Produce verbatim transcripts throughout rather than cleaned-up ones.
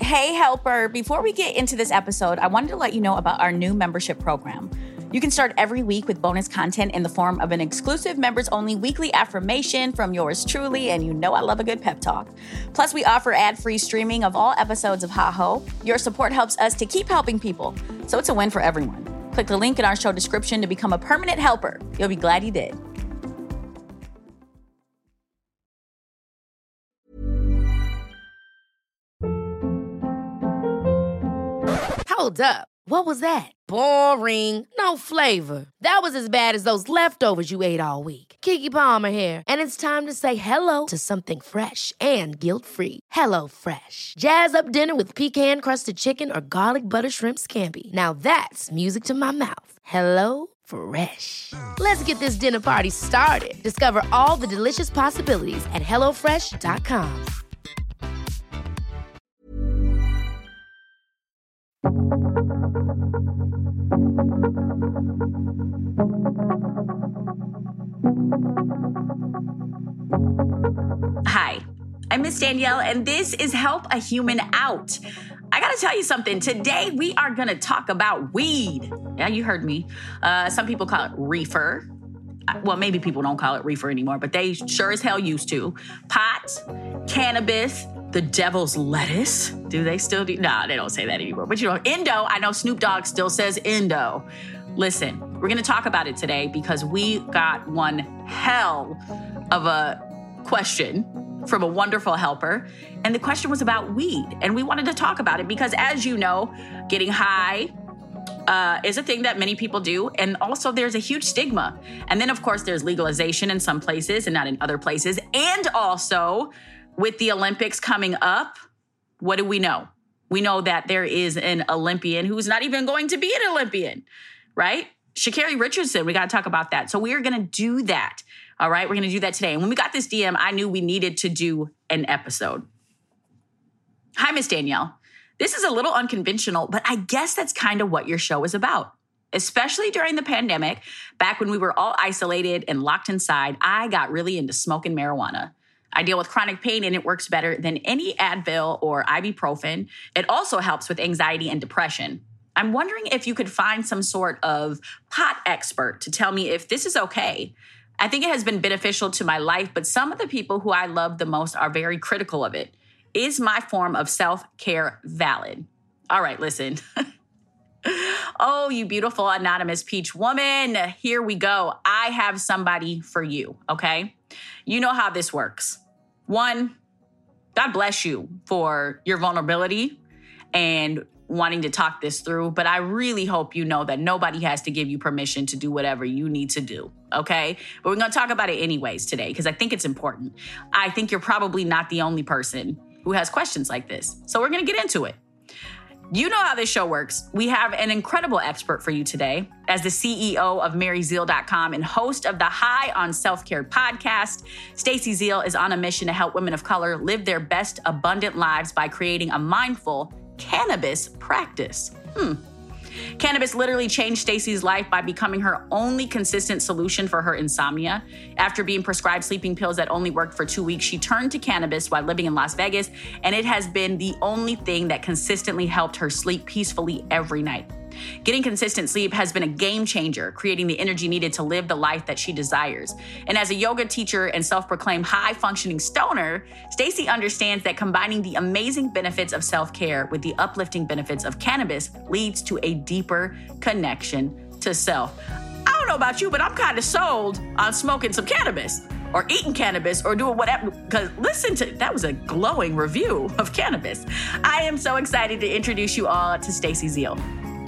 Hey, Helper. Before we get into this episode, I wanted to let you know about our new membership program. You can start every week with bonus content in the form of an exclusive members-only weekly affirmation from yours truly, and you know I love a good pep talk. Plus, we offer ad-free streaming of all episodes of Ha Ho. Your support helps us to keep helping people, so it's a win for everyone. Click the link in our show description to become a permanent helper. You'll be glad you did. Hold up. What was that? Boring. No flavor. That was as bad as those leftovers you ate all week. Keke Palmer here, and it's time to say hello to something fresh and guilt-free. Hello Fresh. Jazz up dinner with pecan-crusted chicken or garlic butter shrimp scampi. Now that's music to my mouth. Hello Fresh. Let's get this dinner party started. Discover all the delicious possibilities at hello fresh dot com. Hi, I'm Miss Danielle, and this is Help a Human Out. I gotta tell you something. Today, we are gonna talk about weed. Yeah, you heard me. Uh, some people call it reefer. Well, maybe people don't call it reefer anymore, but they sure as hell used to. Pot, cannabis, the devil's lettuce. Do they still do? No, they don't say that anymore. But you know, Indo, I know Snoop Dogg still says Indo. Listen, we're going to talk about it today because we got one hell of a question from a wonderful helper. And the question was about weed. And we wanted to talk about it because, as you know, getting high uh, is a thing that many people do. And also there's a huge stigma. And then, of course, there's legalization in some places and not in other places. And also, with the Olympics coming up, what do we know? We know that there is an Olympian who's not even going to be an Olympian, right? Sha'Carri Richardson, we got to talk about that. So we are going to do that, all right? We're going to do that today. And when we got this D M, I knew we needed to do an episode. Hi, Miss Danielle. This is a little unconventional, but I guess that's kind of what your show is about. Especially during the pandemic, back when we were all isolated and locked inside, I got really into smoking marijuana. I deal with chronic pain, and it works better than any Advil or ibuprofen. It also helps with anxiety and depression. I'm wondering if you could find some sort of pot expert to tell me if this is okay. I think it has been beneficial to my life, but some of the people who I love the most are very critical of it. Is my form of self-care valid? All right, listen. Oh, you beautiful anonymous peach woman. Here we go. I have somebody for you, okay? You know how this works. One, God bless you for your vulnerability and wanting to talk this through, but I really hope you know that nobody has to give you permission to do whatever you need to do, okay? But we're going to talk about it anyways today because I think it's important. I think you're probably not the only person who has questions like this. So we're going to get into it. You know how this show works. We have an incredible expert for you today. As the C E O of Mary Zeal dot com and host of the High on Self-Care podcast, Stacey Zeal is on a mission to help women of color live their best abundant lives by creating a mindful cannabis practice. Hmm. Cannabis literally changed Stacey's life by becoming her only consistent solution for her insomnia. After being prescribed sleeping pills that only worked for two weeks, she turned to cannabis while living in Las Vegas, and it has been the only thing that consistently helped her sleep peacefully every night. Getting consistent sleep has been a game changer, creating the energy needed to live the life that she desires. And as a yoga teacher and self-proclaimed high-functioning stoner, Stacey understands that combining the amazing benefits of self-care with the uplifting benefits of cannabis leads to a deeper connection to self. I don't know about you, but I'm kind of sold on smoking some cannabis or eating cannabis or doing whatever, because listen to, that was a glowing review of cannabis. I am so excited to introduce you all to Stacey Zeal.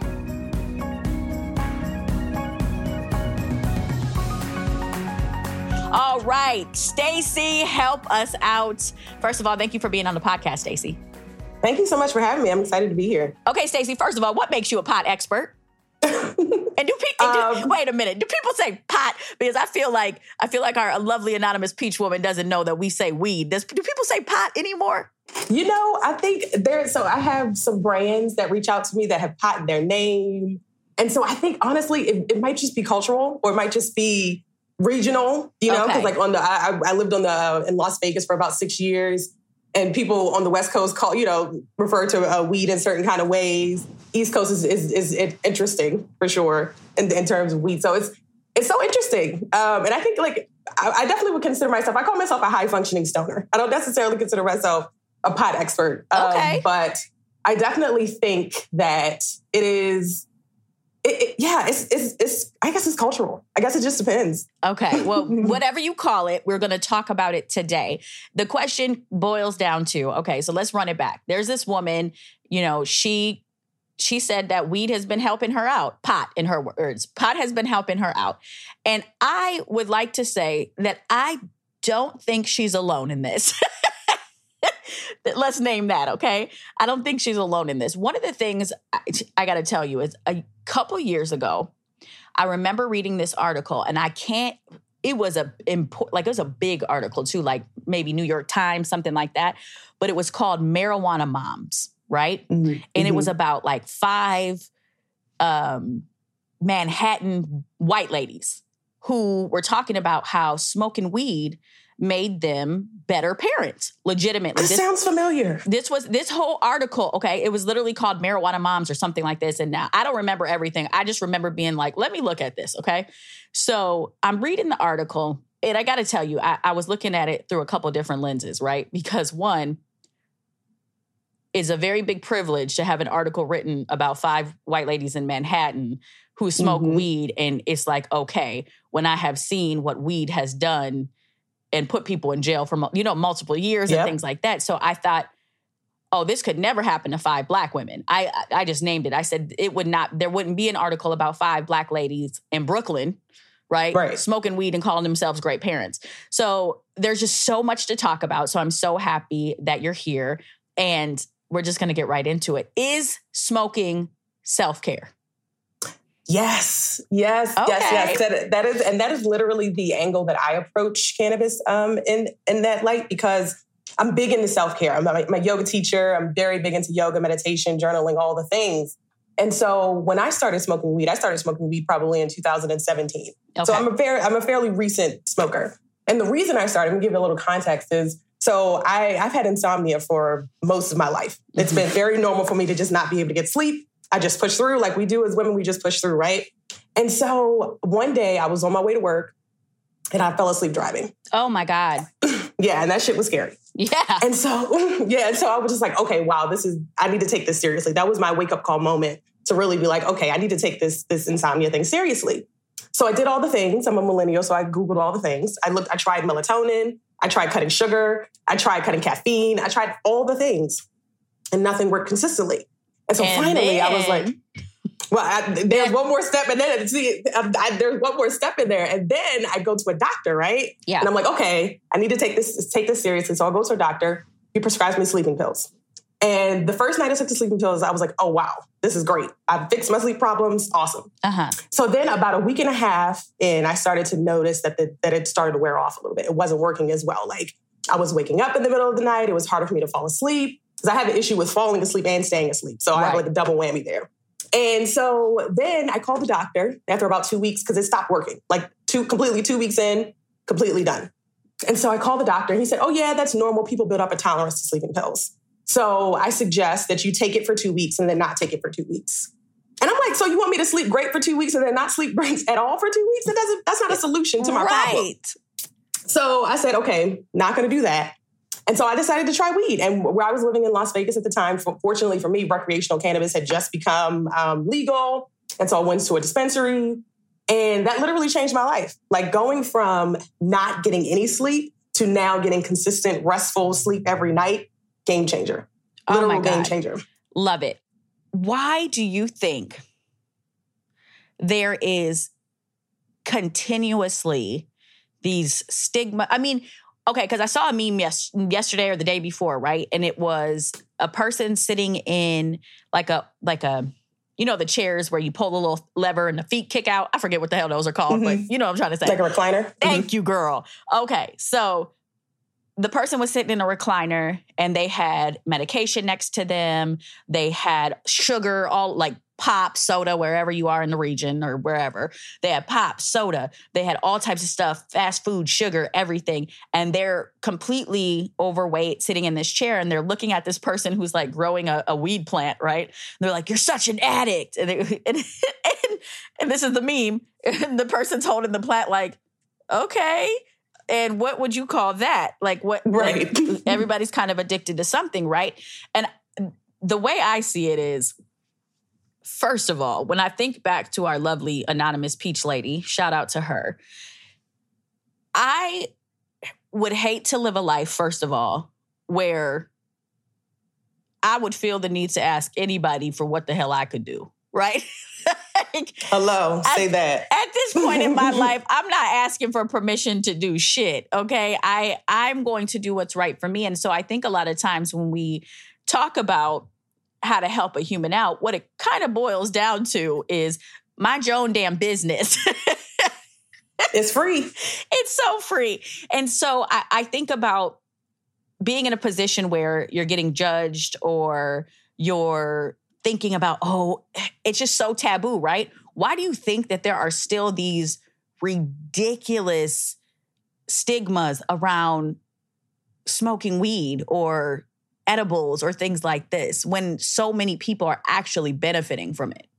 All right, Stacey, help us out. First of all, thank you for being on the podcast, Stacey. Thank you so much for having me. I'm excited to be here. Okay, Stacey, first of all, what makes you a pot expert? And do people um, wait a minute? Do people say pot? Because I feel like I feel like our lovely anonymous peach woman doesn't know that we say weed. Does do people say pot anymore? You know, I think there. So I have some brands that reach out to me that have pot in their name, and so I think honestly, it, it might just be cultural, or it might just be regional. You know, because okay. like on the I, I lived on the uh, in Las Vegas for about six years. and people on the West Coast call, you know, refer to uh, weed in certain kind of ways. East Coast is, is, is interesting for sure in, in terms of weed. So it's, it's so interesting. Um, and I think like, I, I definitely would consider myself, I call myself a high functioning stoner. I don't necessarily consider myself a pot expert. Okay. Um, but I definitely think that it is, it, it, yeah, it's, it's, it's, I guess it's cultural. I guess it just depends. Okay. Well, whatever you call it, we're going to talk about it today. The question boils down to, okay, so let's run it back. There's this woman, you know, she, she said that weed has been helping her out. Pot, in her words, pot has been helping her out. And I would like to say that I don't think she's alone in this. Let's name that, okay? I don't think she's alone in this. One of the things I, I got to tell you is a couple years ago, I remember reading this article, and I can't, it was a, like it was a big article too, like maybe New York Times, something like that. But it was called Marijuana Moms, right? Mm-hmm. And mm-hmm. it was about like five um, Manhattan white ladies who were talking about how smoking weed made them better parents, legitimately. This, this sounds familiar. This was, this whole article, okay, it was literally called Marijuana Moms or something like this. And now I don't remember everything. I just remember being like, let me look at this, okay? So I'm reading the article, and I got to tell you, I, I was looking at it through a couple different lenses, right? Because one, it's a very big privilege to have an article written about five white ladies in Manhattan who smoke mm-hmm. weed. And it's like, okay, when I have seen what weed has done and put people in jail for, you know, multiple years yep. and things like that. So I thought, oh, this could never happen to five black women. I I just named it. I said it would not, there wouldn't be an article about five black ladies in Brooklyn, right? Right. Smoking weed and calling themselves great parents. So there's just so much to talk about. So I'm so happy that you're here, and we're just going to get right into it. Is smoking self-care? Yes, yes, okay. yes, yes. That, that is, and that is literally the angle that I approach cannabis um, in in that light, because I'm big into self-care. I'm a, I'm a yoga teacher. I'm very big into yoga, meditation, journaling, all the things. And so when I started smoking weed, I started smoking weed probably in two thousand seventeen. Okay. So I'm a very, I'm a fairly recent smoker. And the reason I started, I'm gonna give you a little context, is so I, I've had insomnia for most of my life. Mm-hmm. It's been very normal for me to just not be able to get sleep. I just push through like we do as women. We just push through, right? And so one day I was on my way to work and I fell asleep driving. Oh my God. Yeah, and that shit was scary. Yeah. And so, yeah, and so I was just like, okay, wow, this is, I need to take this seriously. That was my wake up call moment to really be like, okay, I need to take this, this insomnia thing seriously. So I did all the things. I'm a millennial, so I Googled all the things. I looked, I tried melatonin. I tried cutting sugar. I tried cutting caffeine. I tried all the things, and nothing worked consistently. And so and finally, then, I was like, well, I, there's one more step. And then see, I, I, there's one more step in there. And then I go to a doctor, right? Yeah. And I'm like, okay, I need to take this, take this seriously. So I'll go to a doctor. He prescribes me sleeping pills. And the first night I took the sleeping pills, I was like, oh, wow, this is great. I've fixed my sleep problems. Awesome. Uh-huh. So then about a week and a half in, I started to notice that the, that it started to wear off a little bit. It wasn't working as well. Like I was waking up in the middle of the night. It was harder for me to fall asleep, because I have an issue with falling asleep and staying asleep. So right. I have like a double whammy there. And so then I called the doctor after about two weeks because it stopped working. Like two, completely two weeks in, completely done. And so I called the doctor and he said, oh yeah, that's normal. People build up a tolerance to sleeping pills. So I suggest that you take it for two weeks and then not take it for two weeks. And I'm like, so you want me to sleep great for two weeks and then not sleep great at all for two weeks? That doesn't, that's not a solution to my right. problem. So I said, okay, not going to do that. And so I decided to try weed. And where I was living in Las Vegas at the time, fortunately for me, recreational cannabis had just become um, legal. And so I went to a dispensary, and that literally changed my life. Like going from not getting any sleep to now getting consistent, restful sleep every night. Game changer. Literal oh my God. Game changer. Love it. Why do you think there is continuously these stigma? I mean, okay, because I saw a meme yes, yesterday or the day before, right? And it was a person sitting in like a, like a, you know, the chairs where you pull the little lever and the feet kick out. I forget what the hell those are called, mm-hmm. but you know what I'm trying to say. Like a recliner? Thank mm-hmm. you, girl. Okay, so the person was sitting in a recliner and they had medication next to them. They had sugar, all like pop, soda, wherever you are in the region or wherever. They had pop, soda. They had all types of stuff, fast food, sugar, everything. And they're completely overweight sitting in this chair. And they're looking at this person who's like growing a, a weed plant, right? And they're like, you're such an addict. And, they, and, and, and this is the meme. And the person's holding the plant like, okay. And what would you call that? Like what? Right. Like, everybody's kind of addicted to something, right? And the way I see it is, first of all, when I think back to our lovely anonymous peach lady, shout out to her, I would hate to live a life, first of all, where I would feel the need to ask anybody for what the hell I could do, right? Like, hello, say at, that. At this point in my life, I'm not asking for permission to do shit, okay? I, I'm going to do what's right for me. And so I think a lot of times when we talk about how to help a human out, what it kind of boils down to is mind your own damn business. It's free. It's so free. And so I, I think about being in a position where you're getting judged or you're thinking about, oh, it's just so taboo, right? Why do you think that there are still these ridiculous stigmas around smoking weed or edibles or things like this when so many people are actually benefiting from it?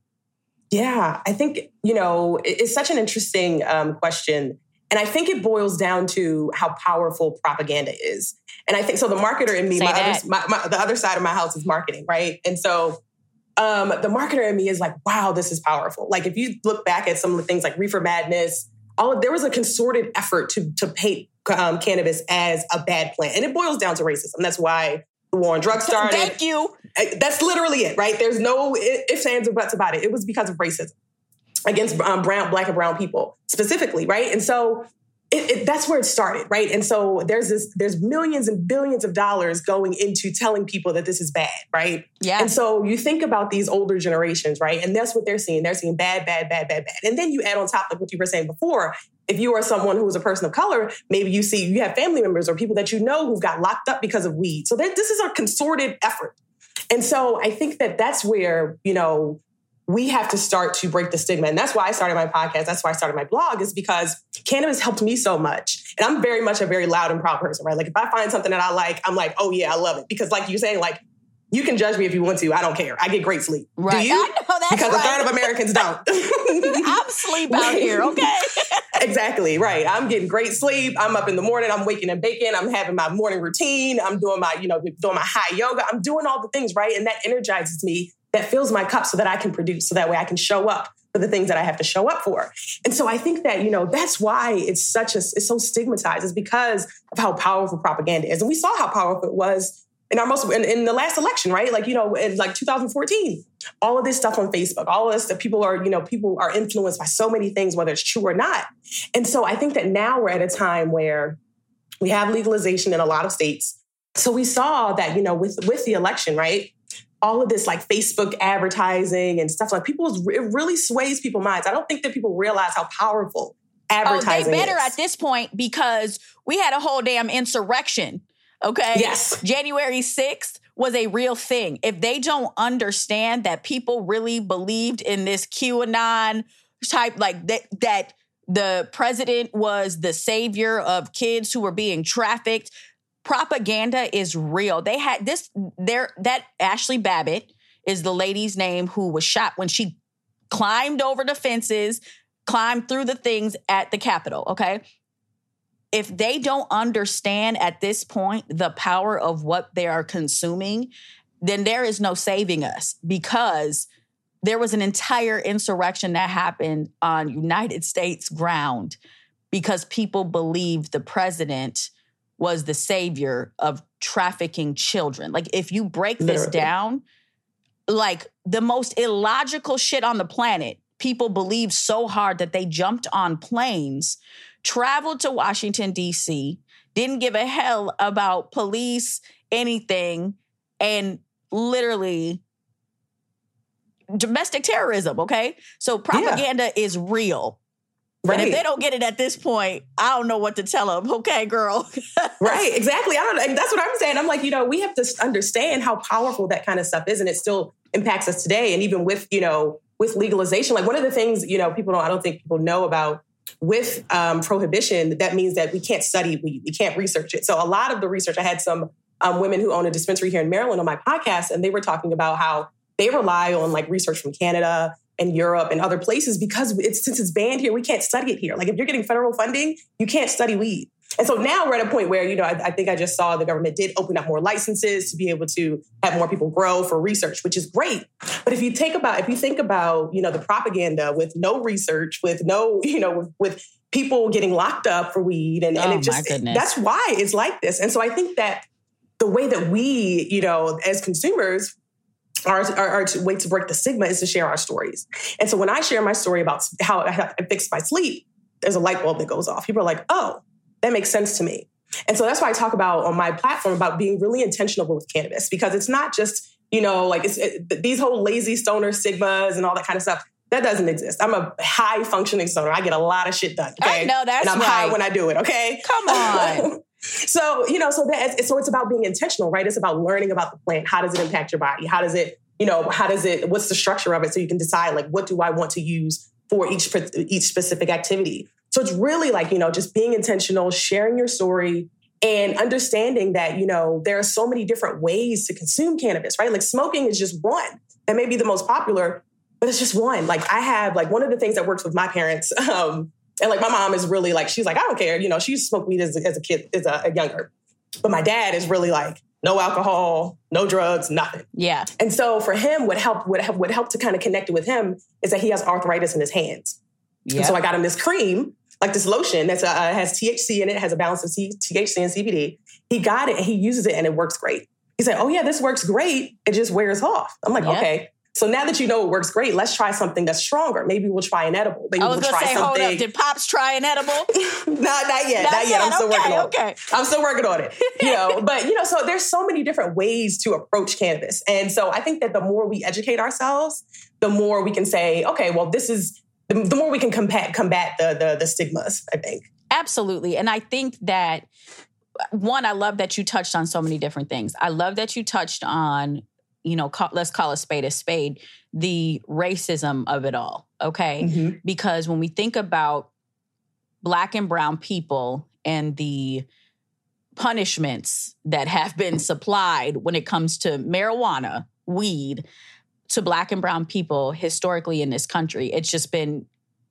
Yeah, I think, you know, it's such an interesting um, question. And I think it boils down to how powerful propaganda is. And I think, so the marketer in me, my other, my, my, the other side of my house is marketing, right? And so um, the marketer in me is like, wow, this is powerful. Like if you look back at some of the things like Reefer Madness, all of, there was a concerted effort to, to paint um, cannabis as a bad plant. And it boils down to racism. That's why the war on drugs started. Thank you. That's literally it, right? There's no ifs, ands, or buts about it. It was because of racism against um, brown, black and brown people specifically, right? And so it, it, that's where it started, right? And so there's this, there's millions and billions of dollars going into telling people that this is bad, right? Yeah. And so you think about these older generations, right? And that's what they're seeing. They're seeing bad, bad, bad, bad, bad. And then you add on top of what you were saying before. If you are someone who is a person of color, maybe you see you have family members or people that you know who've got locked up because of weed. So that, this is a concerted effort. And so I think that that's where, you know, we have to start to break the stigma. And that's why I started my podcast. That's why I started my blog, is because cannabis helped me so much. And I'm very much a very loud and proud person, right? Like if I find something that I like, I'm like, oh yeah, I love it. Because like you're saying, like, you can judge me if you want to. I don't care. I get great sleep. Right. Do you? I know, that's because right. a third of Americans don't. I'm asleep out here, okay? Exactly, right. I'm getting great sleep. I'm up in the morning. I'm waking and baking. I'm having my morning routine. I'm doing my, you know, doing my high yoga. I'm doing all the things, right? And that energizes me. That fills my cup so that I can produce, so that way I can show up for the things that I have to show up for. And so I think that, you know, that's why it's such a, it's so stigmatized, is because of how powerful propaganda is. And we saw how powerful it was in our most, in, in the last election, right? Like, you know, in like two thousand fourteen, all of this stuff on Facebook, all of this that people are, you know, people are influenced by so many things, whether it's true or not. And so I think that now we're at a time where we have legalization in a lot of states. So we saw that, you know, with, with the election, right? All of this like Facebook advertising and stuff, like people, it really sways people's minds. I don't think that people realize how powerful advertising is. Oh, they better is. At this point, because we had a whole damn insurrection, okay? Yes. January sixth was a real thing. If they don't understand that people really believed in this QAnon type, like that, that the president was the savior of kids who were being trafficked, propaganda is real. They had this there that Ashley Babbitt is the lady's name who was shot when she climbed over the fences, climbed through the things at the Capitol, okay? If they don't understand at this point the power of what they are consuming, then there is no saving us, because there was an entire insurrection that happened on United States ground because people believed the president was the savior of trafficking children. Like, if you break this Literally. down, like the most illogical shit on the planet, people believed so hard that they jumped on planes, traveled to Washington, D C, didn't give a hell about police, anything, and literally domestic terrorism, okay? So propaganda yeah. is real. Right. And if they don't get it at this point, I don't know what to tell them. Okay, girl. Right, exactly. I don't know. That's what I'm saying. I'm like, you know, we have to understand how powerful that kind of stuff is. And it still impacts us today. And even with, you know, with legalization, like one of the things, you know, people don't, I don't think people know about with um, prohibition, that means that we can't study weed, we can't research it. So a lot of the research, I had some um, women who own a dispensary here in Maryland on my podcast, and they were talking about how they rely on like research from Canada and Europe and other places because it's, since it's banned here, we can't study it here. Like if you're getting federal funding, you can't study weed. And so now we're at a point where, you know, I, I think I just saw the government did open up more licenses to be able to have more people grow for research, which is great. But if you take about, if you think about, you know, the propaganda with no research, with no, you know, with, with people getting locked up for weed, and, and oh, it just, my goodness. that's why it's like this. And so I think that the way that we, you know, as consumers, Our, our, our way to break the stigma is to share our stories. And so when I share my story about how I fixed my sleep, there's a light bulb that goes off. People are like, oh, that makes sense to me. And so that's why I talk about on my platform about being really intentional with cannabis, because it's not just, you know, like it's it, these whole lazy stoner stigmas and all that kind of stuff. That doesn't exist. I'm a high functioning stoner. I get a lot of shit done. Okay? I know that's And I'm right. high when I do it. Okay. Come on. So, you know, so that, so it's about being intentional, right? It's about learning about the plant. How does it impact your body? How does it, you know, how does it, what's the structure of it? So you can decide like, what do I want to use for each, each specific activity? So it's really like, you know, just being intentional, sharing your story, and understanding that, you know, there are so many different ways to consume cannabis, right? Like smoking is just one. That may be the most popular, but it's just one. Like I have like one of the things that works with my parents, um, and like my mom is really like, she's like, I don't care. You know, she used to smoke weed as, as a kid, as a, a younger. But my dad is really like, no alcohol, no drugs, nothing. Yeah. And so for him, what helped, what helped, what helped to kind of connect with him is that he has arthritis in his hands. Yep. And so I got him this cream, like this lotion that uh, has T H C in it, has a balance of C- T H C and C B D. He got it and he uses it and it works great. He said, oh yeah, this works great. It just wears off. I'm like, yep. Okay. So now that you know it works great, let's try something that's stronger. Maybe we'll try an edible. Maybe I was we'll gonna try say, something. hold up, did Pops try an edible? no, not yet. Not, not yet. yet. I'm still okay, working on okay. it. I'm still working on it. You know, but you know, so there's so many different ways to approach cannabis. And so I think that the more we educate ourselves, the more we can say, okay, well, this is the, the more we can combat combat the, the the stigmas, I think. Absolutely. And I think that one, I love that you touched on so many different things. I love that you touched on, you know, call, let's call a spade a spade, the racism of it all, okay? Mm-hmm. Because when we think about Black and brown people and the punishments that have been supplied when it comes to marijuana, weed, to Black and brown people historically in this country, it's just been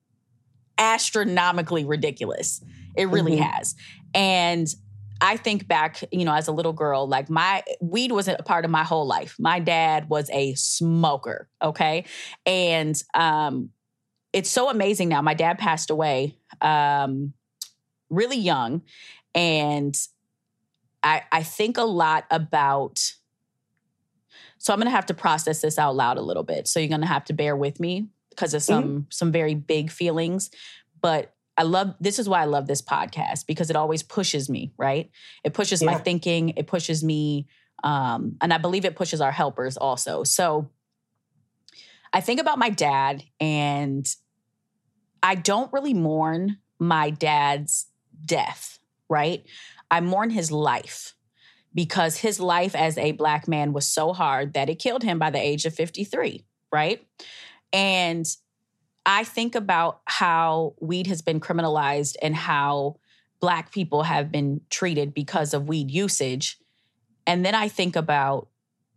astronomically ridiculous. It really mm-hmm. has. And I think back, you know, as a little girl, like my weed wasn't a part of my whole life. My dad was a smoker, okay? And um, it's so amazing now. My dad passed away um, really young. And I, I think a lot about, so I'm going to have to process this out loud a little bit. So you're going to have to bear with me because of some, mm-hmm. some very big feelings. But I love, this is why I love this podcast, because it always pushes me, right? It pushes yeah. my thinking. It pushes me. Um, and I believe it pushes our helpers also. So I think about my dad, and I don't really mourn my dad's death, right? I mourn his life, because his life as a Black man was so hard that it killed him by the age of fifty-three, right? And I think about how weed has been criminalized and how Black people have been treated because of weed usage. And then I think about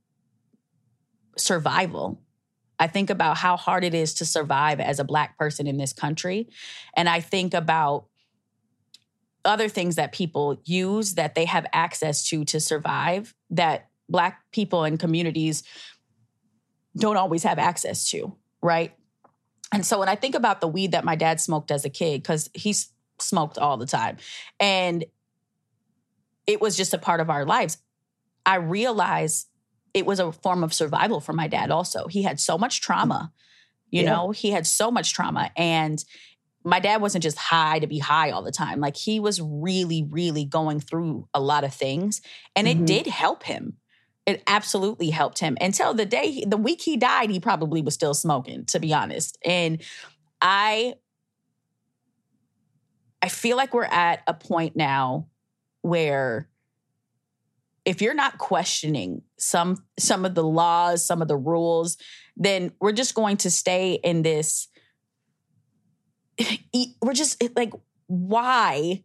survival. I think about how hard it is to survive as a Black person in this country. And I think about other things that people use that they have access to to survive that Black people and communities don't always have access to, right? And so when I think about the weed that my dad smoked as a kid, because he smoked all the time, and it was just a part of our lives, I realized it was a form of survival for my dad also. He had so much trauma, you yeah. know, he had so much trauma. And my dad wasn't just high to be high all the time. Like he was really, really going through a lot of things. And mm-hmm. it did help him. It absolutely helped him until the day, he, the week he died, he probably was still smoking, to be honest. And I, I feel like we're at a point now where if you're not questioning some some of the laws, some of the rules, then we're just going to stay in this. We're just like, why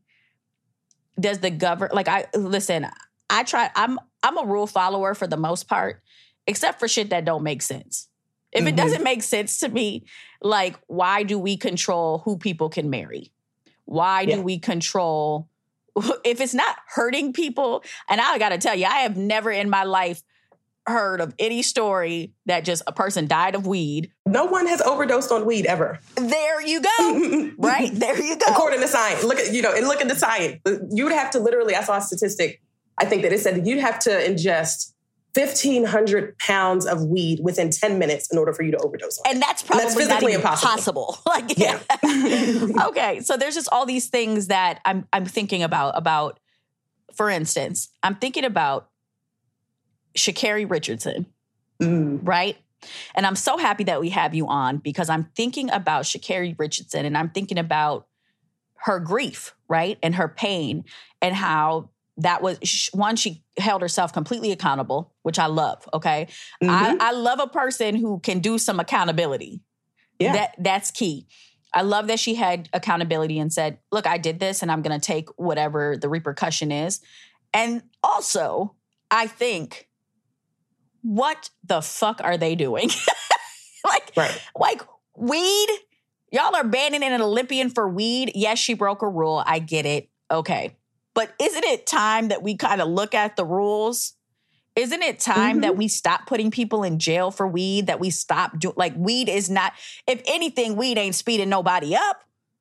does the government, like, I, listen, I try, I'm, I'm a rule follower for the most part, except for shit that don't make sense. If mm-hmm. it doesn't make sense to me, like, why do we control who people can marry? Why yeah. do we control, if it's not hurting people? And I got to tell you, I have never in my life heard of any story that just a person died of weed. No one has overdosed on weed ever. There you go. Right? There you go. According to science. Look at, you know, and look at the science. You would have to literally, I saw a statistic, I think that it said that you'd have to ingest fifteen hundred pounds of weed within ten minutes in order for you to overdose on it. And that's probably and that's physically not even impossible. Possible. Like, yeah. Okay. So there's just all these things that I'm I'm thinking about, about, for instance, I'm thinking about Sha'Carri Richardson, mm. right? And I'm so happy that we have you on because I'm thinking about Sha'Carri Richardson and I'm thinking about her grief, right? And her pain and how that was, one, she held herself completely accountable, which I love, okay? Mm-hmm. I, I love a person who can do some accountability. Yeah. That, that's key. I love that she had accountability and said, look, I did this and I'm going to take whatever the repercussion is. And also, I think, what the fuck are they doing? like, right. like weed? Y'all are banning an Olympian for weed? Yes, she broke a rule. I get it. Okay. But isn't it time that we kind of look at the rules? Isn't it time mm-hmm. that we stop putting people in jail for weed, that we stop doing, like, weed is not, if anything, weed ain't speeding nobody up.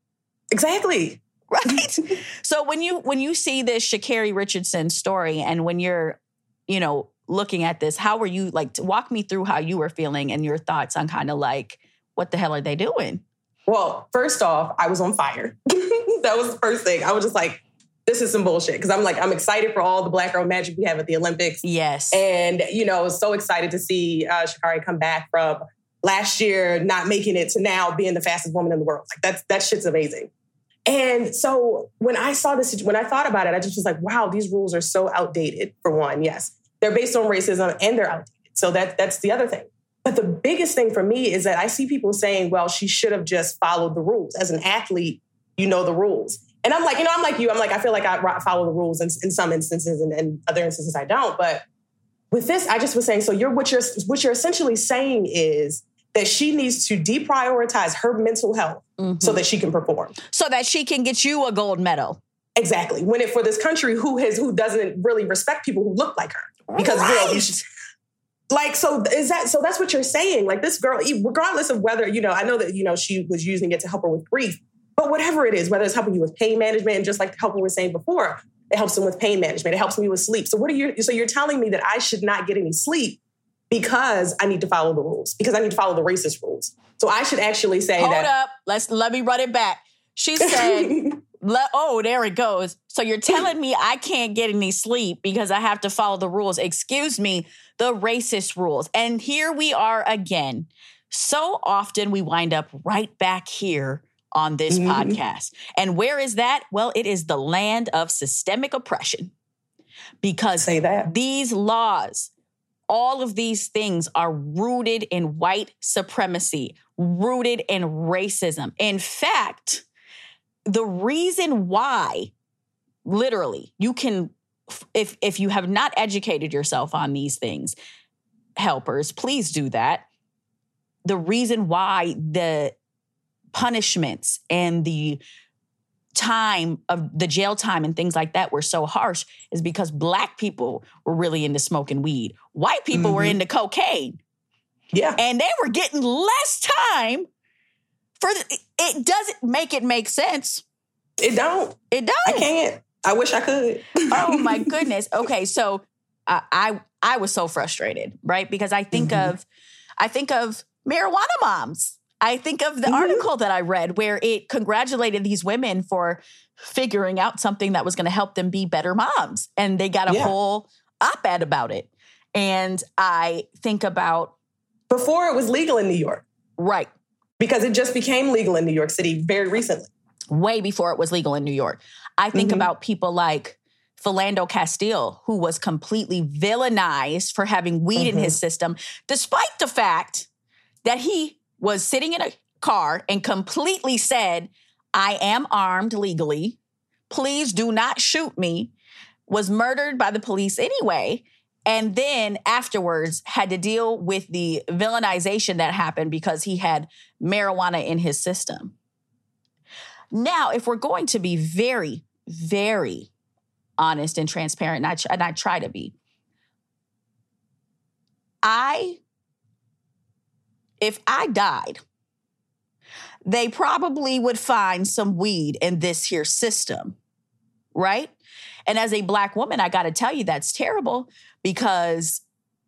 Exactly. Right? So when you, when you see this Sha'Carri Richardson story and when you're, you know, looking at this, how were you, like, to walk me through how you were feeling and your thoughts on kind of like, what the hell are they doing? Well, first off, I was on fire. That was the first thing. I was just like, this is some bullshit. Because I'm like, I'm excited for all the Black girl magic we have at the Olympics. Yes. And, you know, I was so excited to see uh, Sha'Carri come back from last year not making it to now being the fastest woman in the world. Like, that's, that shit's amazing. And so when I saw this, when I thought about it, I just was like, wow, these rules are so outdated, for one. Yes. They're based on racism and they're outdated. So that, that's the other thing. But the biggest thing for me is that I see people saying, well, she should have just followed the rules. As an athlete, you know the rules. And I'm like, you know, I'm like you. I'm like, I feel like I follow the rules in, in some instances and in other instances I don't. But with this, I just was saying, so you're what you're what you're essentially saying is that she needs to deprioritize her mental health mm-hmm. so that she can perform. So that she can get you a gold medal. Exactly. When it for this country who has who doesn't really respect people who look like her. Because right. real, should, like, so is that so that's what you're saying. Like, this girl, regardless of whether, you know, I know that, you know, she was using it to help her with grief. But whatever it is, whether it's helping you with pain management, and just like help we were saying before, it helps them with pain management. It helps me with sleep. So what are you? So you're telling me that I should not get any sleep because I need to follow the rules, because I need to follow the racist rules. So I should actually say Hold that. Hold up. Let's let me run it back. She said, le- "Oh, there it goes." So you're telling me I can't get any sleep because I have to follow the rules. Excuse me, the racist rules. And here we are again. So often we wind up right back here on this mm-hmm. podcast. And where is that? Well, it is the land of systemic oppression. Because Say that. These laws, all of these things are rooted in white supremacy, rooted in racism. In fact, the reason why, literally, you can, if, if you have not educated yourself on these things, helpers, please do that. The reason why the punishments and the time of the jail time and things like that were so harsh is because Black people were really into smoking weed. White people mm-hmm. were into cocaine. Yeah. And they were getting less time for the, it doesn't make it make sense. It don't. It don't. I can't. I wish I could. Oh my goodness. Okay. So uh, I, I was so frustrated, right? Because I think mm-hmm. of, I think of marijuana moms. I think of the mm-hmm. article that I read where it congratulated these women for figuring out something that was going to help them be better moms. And they got a yeah. whole op-ed about it. And I think about... Before it was legal in New York. Right. Because it just became legal in New York City very recently. Way before it was legal in New York. I think mm-hmm. about people like Philando Castile, who was completely villainized for having weed mm-hmm. in his system, despite the fact that he was sitting in a car and completely said, I am armed legally. Please do not shoot me. Was murdered by the police anyway. And then afterwards had to deal with the villainization that happened because he had marijuana in his system. Now, if we're going to be very, very honest and transparent, and I, and I try to be, I, if I died, they probably would find some weed in this here system, right? And as a Black woman, I got to tell you, that's terrible because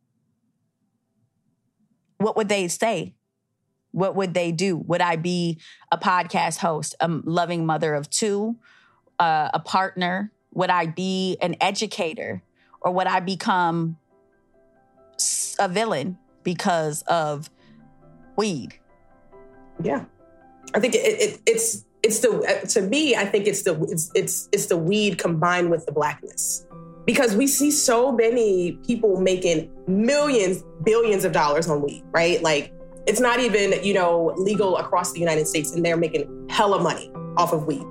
what would they say? What would they do? Would I be a podcast host, a loving mother of two, uh, a partner? Would I be an educator? Or would I become a villain because of weed? Yeah. I think it, it, it's it's the to me. I think it's the it's it's it's the weed combined with the Blackness, because we see so many people making millions, billions of dollars on weed, right? Like it's not even you know legal across the United States, and they're making hella money off of weed.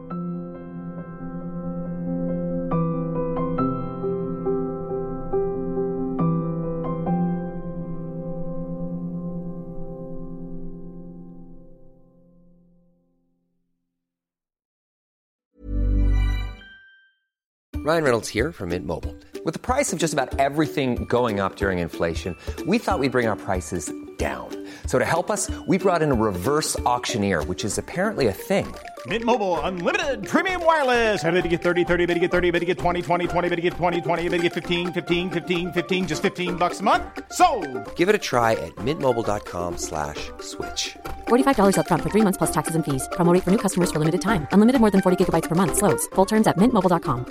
Ryan Reynolds here from Mint Mobile. With the price of just about everything going up during inflation, we thought we'd bring our prices down. So to help us, we brought in a reverse auctioneer, which is apparently a thing. Mint Mobile Unlimited Premium Wireless. How to get thirty, thirty, how to get thirty, how to get twenty, twenty, twenty, how to get twenty, twenty, how to get fifteen, fifteen, fifteen, fifteen, just fifteen bucks a month? Sold! Give it a try at mintmobile.com slash switch. forty-five dollars up front for three months plus taxes and fees. Promo rate for new customers for limited time. Unlimited more than forty gigabytes per month. Slows full terms at mint mobile dot com.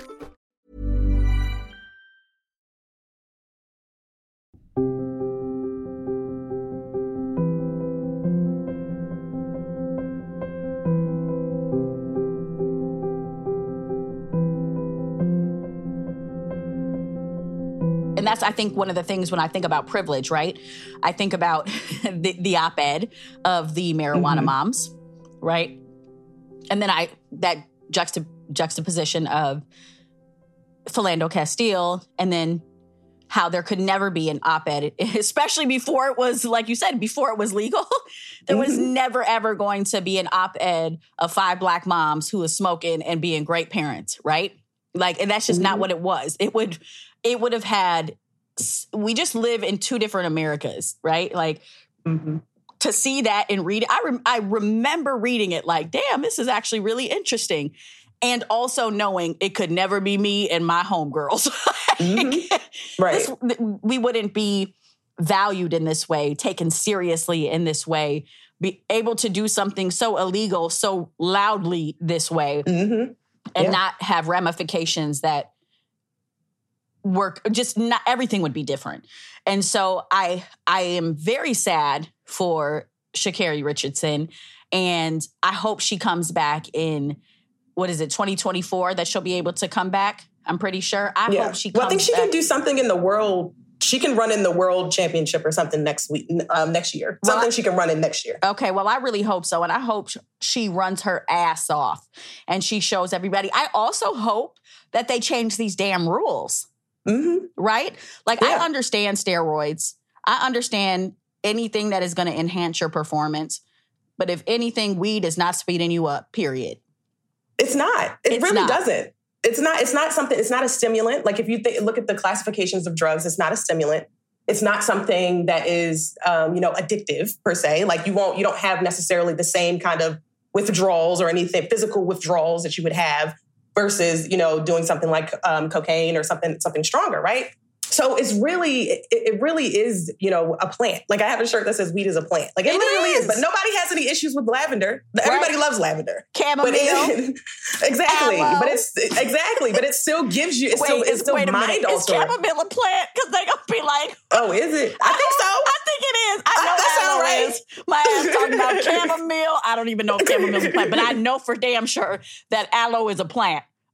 And that's, I think, one of the things when I think about privilege, right? I think about the, the op-ed of the marijuana mm-hmm. moms, right? And then I that juxtap- juxtaposition of Philando Castile, and then how there could never be an op-ed, especially before it was, like you said, before it was legal. There was mm-hmm. never, ever going to be an op-ed of five Black moms who was smoking and being great parents, right? Like, and that's just mm-hmm. not what it was. It would... It would have had, we just live in two different Americas, right? Like mm-hmm. to see that and read it. I, rem, I remember reading it like, damn, this is actually really interesting. And also knowing it could never be me and my homegirls. mm-hmm. Right. This, we wouldn't be valued in this way, taken seriously in this way, be able to do something so illegal, so loudly this way, mm-hmm. and yeah. not have ramifications that work, just not everything would be different. And so I I am very sad for Sha'Carri Richardson, and I hope she comes back in, what is it, twenty twenty-four, that she'll be able to come back. I'm pretty sure. I yeah. hope she comes Well, I think she back. can do something in the world. She can run in the world championship or something next week, um, next year. Something well, she can run in next year. Okay, well, I really hope so. And I hope she runs her ass off and she shows everybody. I also hope that they change these damn rules. Mm-hmm. Right? Like, yeah. I understand steroids. I understand anything that is going to enhance your performance. But if anything, weed is not speeding you up, period. It's not. It it's really not. doesn't. It's not, it's not something, it's not a stimulant. Like if you th- look at the classifications of drugs, it's not a stimulant. It's not something that is, um, you know, addictive per se. Like you won't, you don't have necessarily the same kind of withdrawals or anything, physical withdrawals that you would have versus, you know, doing something like um, cocaine or something, something stronger, right? So it's really, it, it really is, you know, a plant. Like I have a shirt that says weed is a plant. Like it, it literally is. is, but nobody has any issues with lavender. Everybody right. loves lavender. Chamomile. It, exactly. Aloe. But it's, exactly. But it still gives you, it's wait, still, it's still wait a mind minute. also. Is chamomile a plant? Because they're going to be like. Oh, is it? I, I think so. I think it is. I know that aloe right. is. My ass talking about chamomile. I don't even know if chamomile is a plant, but I know for damn sure that aloe is a plant.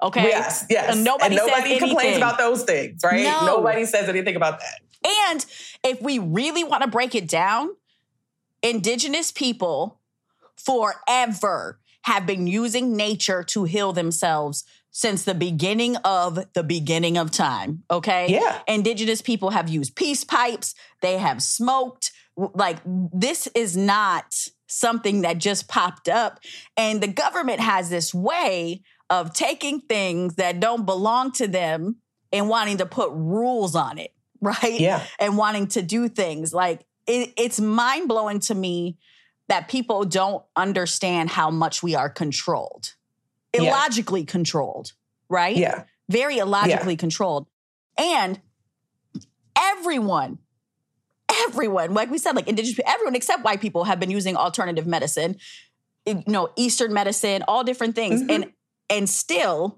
Okay. Yes, yes. And nobody, and nobody says complains anything. about those things, right? No. Nobody says anything about that. And if we really want to break it down, indigenous people forever have been using nature to heal themselves since the beginning of the beginning of time, okay? Yeah. Indigenous people have used peace pipes. They have smoked. Like, this is not something that just popped up. And the government has this way of taking things that don't belong to them and wanting to put rules on it, right? Yeah. And wanting to do things. Like, it, it's mind-blowing to me that people don't understand how much we are controlled. Yeah. Illogically controlled, right? Yeah. Very illogically Yeah. controlled. And everyone, everyone, like we said, like indigenous people, everyone except white people have been using alternative medicine, you know, Eastern medicine, all different things. Mm-hmm. And and still,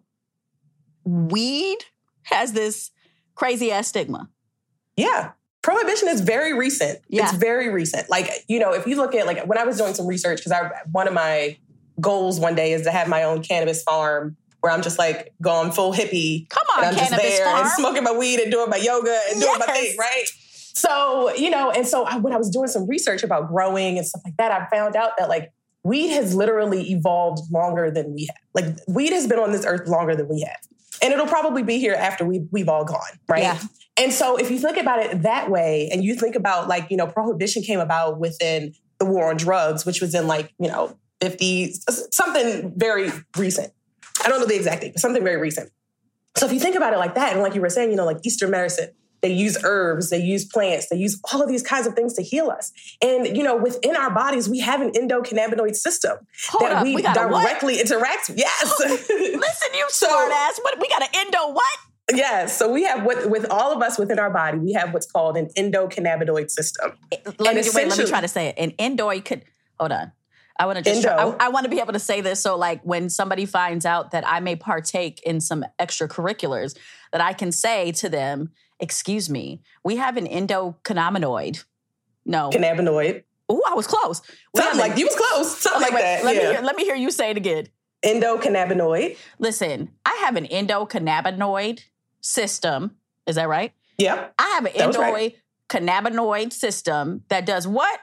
weed has this crazy ass stigma. Yeah. Prohibition is very recent. Yeah. It's very recent. Like, you know, if you look at, like, when I was doing some research, because I one of my goals one day is to have my own cannabis farm where I'm just like going full hippie. Come on, and I'm just cannabis there farm. and smoking my weed and doing my yoga and doing my Yes. thing, right? So, you know, and so I, when I was doing some research about growing and stuff like that, I found out that, like, weed has literally evolved longer than we have. Like, weed has been on this earth longer than we have. And it'll probably be here after we, we've all gone, right? Yeah. And so if you think about it that way, and you think about, like, you know, prohibition came about within the war on drugs, which was in, like, you know, fifties, something very recent. I don't know the exact date, but something very recent. So if you think about it like that, and like you were saying, you know, like Eastern medicine, they use herbs, they use plants, they use all of these kinds of things to heal us. And, you know, within our bodies, we have an endocannabinoid system Hold that up, we, we got a what? directly interact with. Yes. Listen, you So- smart ass. What, we got an endo what? Yes. So we have what, with all of us within our body, we have what's called an endocannabinoid system. Let And me, wait, let me essentially- try to say it. An endo could, hold on. I want to just, Endo. I, I want to be able to say this. So like when somebody finds out that I may partake in some extracurriculars, that I can say to them, excuse me, we have an endocannabinoid. No. Cannabinoid. Ooh, I was close. We Something have like, an- you was close. Something Okay, like wait, that. Let, yeah. me hear, let me hear you say it again. Endocannabinoid. Listen, I have an endocannabinoid system. Is that right? Yep. I have an That was right. endocannabinoid system that does what?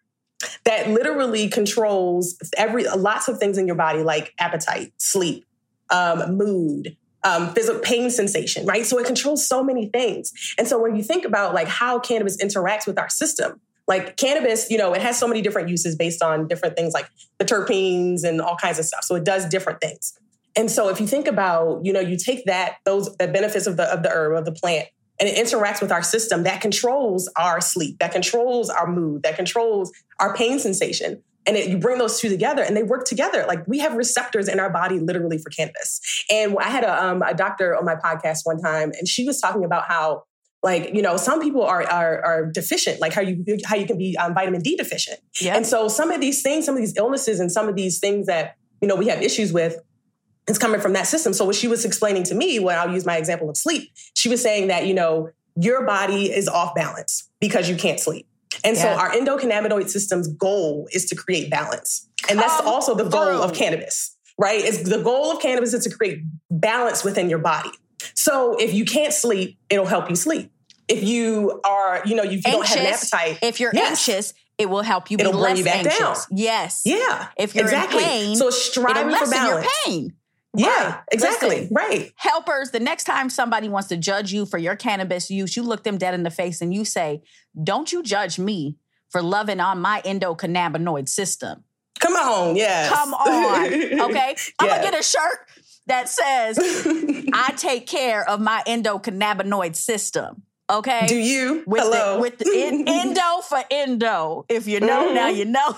That literally controls every lots of things in your body, like appetite, sleep, um, mood, um, physical pain sensation, right? So it controls so many things. And so when you think about, like, how cannabis interacts with our system, like cannabis, you know, it has so many different uses based on different things like the terpenes and all kinds of stuff. So it does different things. And so if you think about, you know, you take that, those, the benefits of the, of the herb, of the plant, and it interacts with our system, that controls our sleep, that controls our mood, that controls our pain sensation. And it, you bring those two together and they work together. Like, we have receptors in our body literally for cannabis. And I had a, um, a doctor on my podcast one time, and she was talking about how, like, you know, some people are are, are deficient, like how you how you can be um, vitamin D deficient. Yeah. And so some of these things, some of these illnesses and some of these things that, you know, we have issues with, it's coming from that system. So what she was explaining to me, when I'll use my example of sleep, she was saying that, you know, your body is off balance because you can't sleep. And Yeah. so our endocannabinoid system's goal is to create balance. And that's Come also the goal through. of cannabis, right? It's the goal of cannabis is to create balance within your body. So if you can't sleep, it'll help you sleep. If you are, you know, if you don't have an Anxious, appetite. If you're yes. anxious, it will help you be It'll bring less you back anxious. down. Yes. Yeah. If you're exactly. in pain, so striving it'll for lessen your balance. pain. Yeah, Right. exactly. Listen, Right. helpers, the next time somebody wants to judge you for your cannabis use, you look them dead in the face and you say, don't you judge me for loving on my endocannabinoid system. Come on. Yes. Come on. Okay? I'm Yeah. going to get a shirt that says, I take care of my endocannabinoid system. Okay? Do you? With Hello. The, with the en- endo for endo. If you know, Mhm. now you know.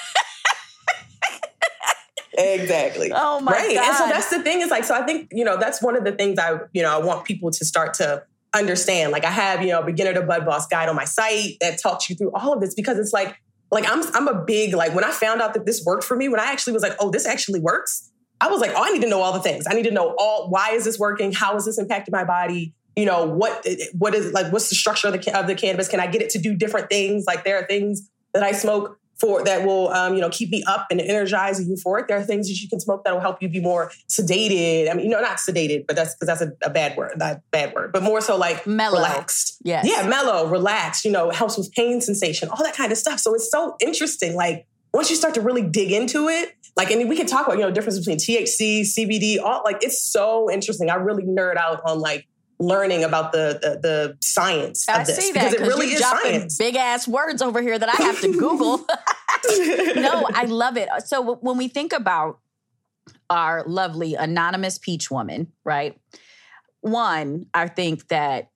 Exactly. Oh my right. And so God. that's the thing is, like, so I think, you know, that's one of the things I, you know, I want people to start to understand. Like, I have, you know, a beginner to bud boss guide on my site that talks you through all of this, because it's like, like I'm, I'm a big, like, when I found out that this worked for me, when I actually was like, oh, this actually works. I was like, oh, I need to know all the things. I need to know all, why is this working? How is this impacting my body? You know, what, what is like, what's the structure of the, of the cannabis? Can I get it to do different things? Like, there are things that I smoke for that will, um, you know, keep me up and energized and euphoric. There are things that you can smoke that will help you be more sedated. I mean, you know, not sedated, but that's because that's a, a bad word, not a bad word, but more so like mellow. Relaxed. Yes. Yeah, mellow, relaxed, you know, it helps with pain sensation, all that kind of stuff. So it's so interesting. Like once you start to really dig into it, like, and we can talk about, you know, difference between T H C, C B D, all like, it's so interesting. I really nerd out on like learning about the the, the science of I this. see that because it really is science. Big ass words over here that I have to Google. No, I love it. So w- when we think about our lovely anonymous peach woman, right? One, I think that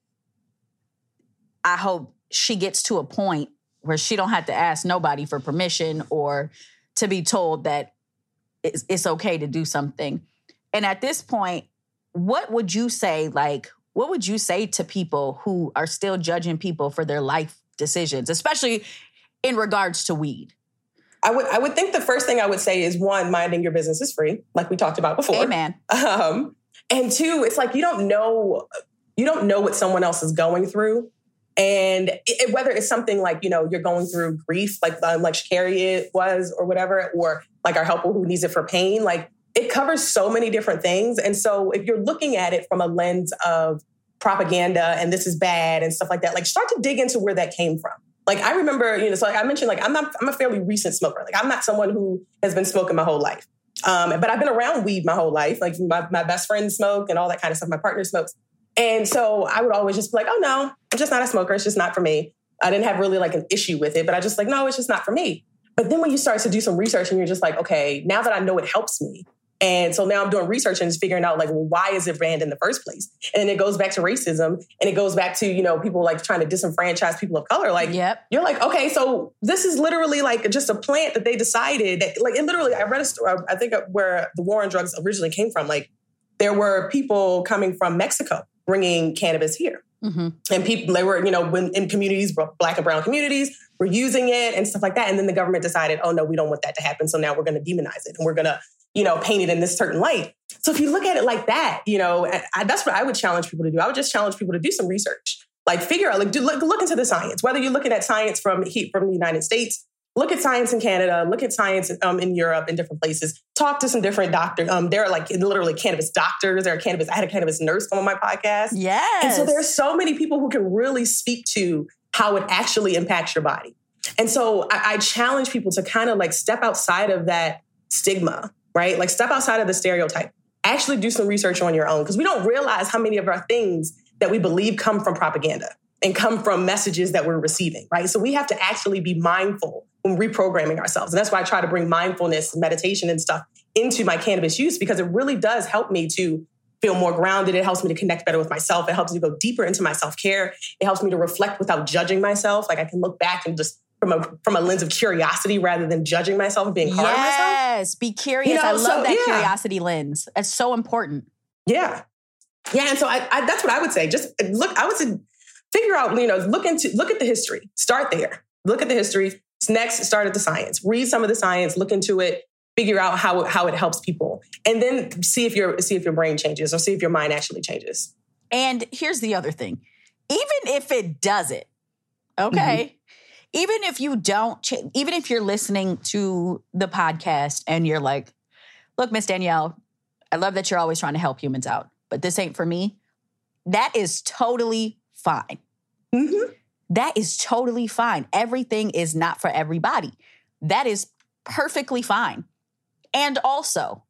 I hope she gets to a point where she don't have to ask nobody for permission or to be told that it's, it's okay to do something. And at this point, what would you say, like, what would you say to people who are still judging people for their life decisions, especially in regards to weed? I would I would think the first thing I would say is, one, minding your business is free, like we talked about before. Amen. Um, and two, it's like you don't know you don't know what someone else is going through. And it, whether it's something like, you know, you're going through grief, like um, like Shakari was or whatever, or like our helper who needs it for pain, like it covers so many different things. And so if you're looking at it from a lens of propaganda and this is bad and stuff like that, like start to dig into where that came from. Like I remember, you know, so like I mentioned, like I'm not, I'm a fairly recent smoker. Like I'm not someone who has been smoking my whole life. Um, but I've been around weed my whole life. Like my, my best friends smoke and all that kind of stuff. My partner smokes. And so I would always just be like, oh no, I'm just not a smoker. It's just not for me. I didn't have really like an issue with it, but I just like, no, it's just not for me. But then when you start to do some research and you're just like, okay, now that I know it helps me. And so now I'm doing research and just figuring out like, well, why is it banned in the first place? And then it goes back to racism and it goes back to, you know, people like trying to disenfranchise people of color. Like, yep. You're like, okay, so this is literally like just a plant that they decided that like, it literally, I read a story, I think where the war on drugs originally came from. Like there were people coming from Mexico bringing cannabis here. Mm-hmm. And people, they were, you know, when in communities, Black and brown communities, were using it and stuff like that. And then the government decided, oh no, we don't want that to happen. So now we're going to demonize it and we're going to, you know, paint it in this certain light. So if you look at it like that, you know, I, that's what I would challenge people to do. I would just challenge people to do some research, like figure out, like do, look, look into the science, whether you're looking at science from from the United States, look at science in Canada, look at science um, in Europe, in different places, talk to some different doctors. Um, there are like literally cannabis doctors, there are cannabis, I had a cannabis nurse come on my podcast. Yes. And so there are so many people who can really speak to how it actually impacts your body. And so I, I challenge people to kind of like step outside of that stigma, right? Like step outside of the stereotype, actually do some research on your own, because we don't realize how many of our things that we believe come from propaganda and come from messages that we're receiving, right? So we have to actually be mindful when reprogramming ourselves. And that's why I try to bring mindfulness, meditation and stuff into my cannabis use, because it really does help me to feel more grounded. It helps me to connect better with myself. It helps me go deeper into my self-care. It helps me to reflect without judging myself. Like I can look back and just from a from a lens of curiosity rather than judging myself and being hard on myself. Yes, be curious. You know, I love so, that yeah. curiosity lens. That's so important. Yeah. Yeah. And so I, I, that's what I would say. Just look, I would say, figure out, you know, look into, look at the history. Start there. Look at the history. Next, start at the science. Read some of the science, look into it, figure out how, how it helps people. And then see if your see if your brain changes or see if your mind actually changes. And here's the other thing. Even if it doesn't, okay? Mm-hmm. Even if you don't, ch- even if you're listening to the podcast and you're like, look, Miss Danielle, I love that you're always trying to help humans out, but this ain't for me. That is totally fine. Mm-hmm. That is totally fine. Everything is not for everybody. That is perfectly fine. And also,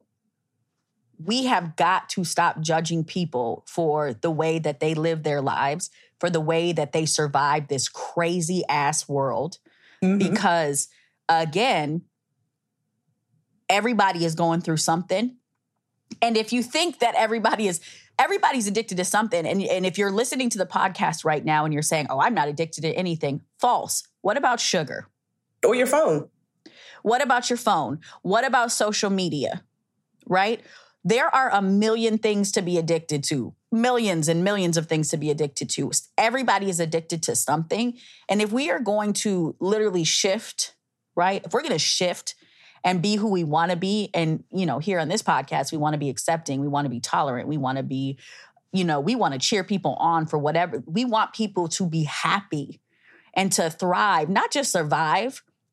we have got to stop judging people for the way that they live their lives, for the way that they survive this crazy ass world. Mm-hmm. Because again, everybody is going through something. And if you think that everybody is, everybody's addicted to something. And, and if you're listening to the podcast right now and you're saying, oh, I'm not addicted to anything, false. What about sugar? Or your phone. What about your phone? What about social media? Right? There are a million things to be addicted to, millions and millions of things to be addicted to. Everybody is addicted to something. And if we are going to literally shift, right? If we're going to shift and be who we want to be, and, you know, here on this podcast, we want to be accepting, we want to be tolerant, we want to be, you know, we want to cheer people on for whatever. We want people to be happy and to thrive, not just survive.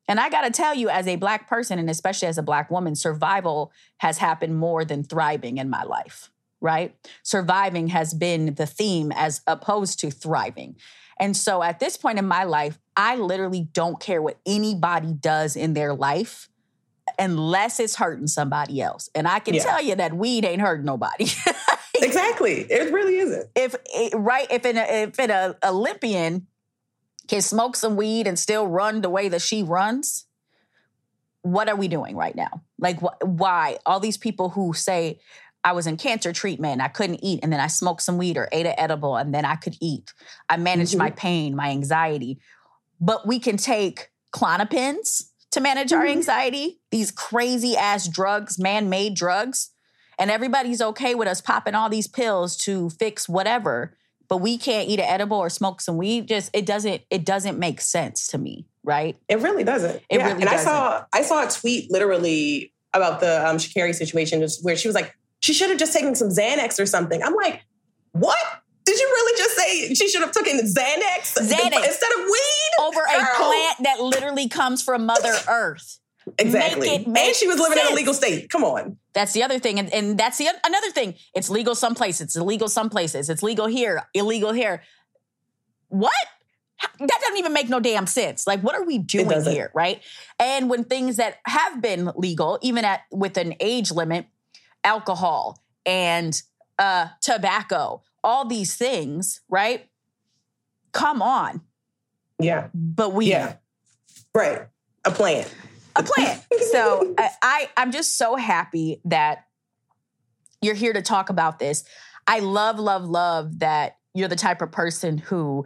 And I got to tell you, as a Black person, and especially as a Black woman, survival has happened more than thriving in my life, right? Surviving has been the theme as opposed to thriving. And so at this point in my life, I literally don't care what anybody does in their life unless it's hurting somebody else. And I can yeah. tell you that weed ain't hurting nobody. Exactly. It really isn't. If right, if an if an uh, Olympian can smoke some weed and still run the way that she runs, what are we doing right now? Like, wh- why? All these people who say, I was in cancer treatment and I couldn't eat, and then I smoked some weed or ate an edible and then I could eat. I managed mm-hmm. my pain, my anxiety. But we can take Klonopins to manage mm-hmm. our anxiety, these crazy ass drugs, man-made drugs, and everybody's okay with us popping all these pills to fix whatever. But we can't eat an edible or smoke some weed. Just it doesn't it doesn't make sense to me, right? It really doesn't. It yeah. really and doesn't. I saw I saw a tweet literally about the um, Sha'Carri situation where she was like, she should have just taken some Xanax or something. I'm like, what? Did you really just say she should have taken Xanax, Xanax instead of weed? Over Girl. A plant that literally comes from Mother Earth. Exactly. Make it make and she was living sense. in a legal state. Come on. That's the other thing. And, and that's the another thing. It's legal some places. It's illegal some places. It's legal here, illegal here. What? That doesn't even make no damn sense. Like, what are we doing here, right? And when things that have been legal, even at with an age limit, alcohol and uh, tobacco, all these things, right? Come on. Yeah. But we... Yeah. Right. A plant. A plant. So I, I, I'm just so happy that you're here to talk about this. I love, love, love that you're the type of person who